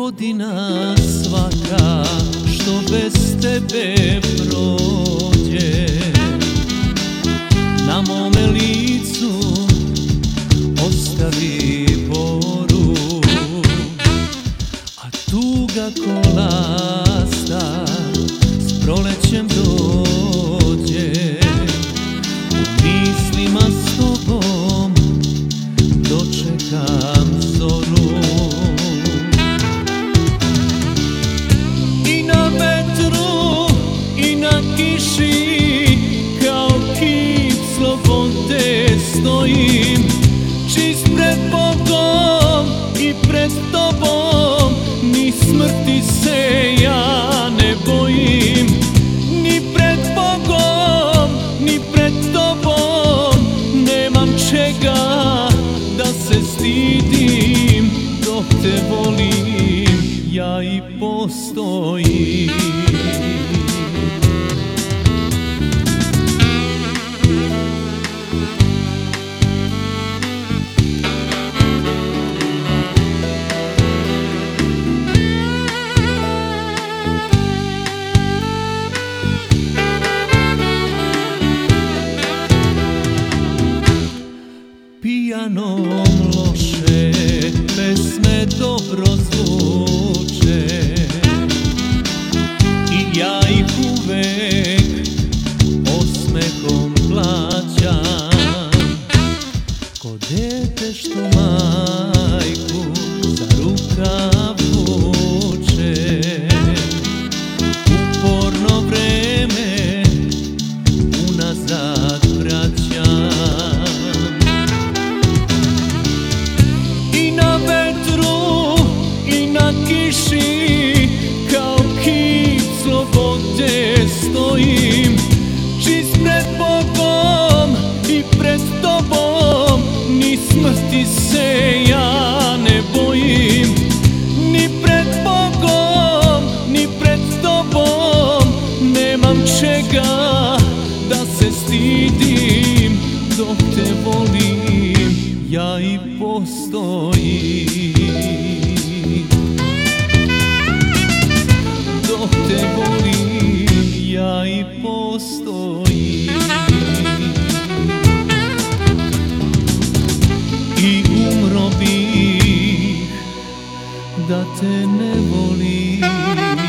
Godina svaka što bez tebe prođe, na mome licu ostavi boru, a tuga ko lasta s prolećem dođe. U mislima s tobom dočekam zoru, i na vetru i na kiši kao kip slobode stojim, čist pred Bogom i pred tobom, ni smrti se ja ne bojim, ni pred Bogom ni pred tobom, nemam čega da se stidim, dok te volim ja i postojim. Pijanom loše pesme dobro zvuče i ja ih uvek osmehom plaćam, ko dete što majku za rukav vuče. Uporno vreme unazad vraćam, kiši kao kip slobode stojim, čist pred Bogom i pred tobom, ni smrti se ja ne bojim, ni pred Bogom ni pred tobom, nemam čega da se stidim, dok te volim ja i postojim. Dok te volim ja i postojim, i umro bih da te ne volim.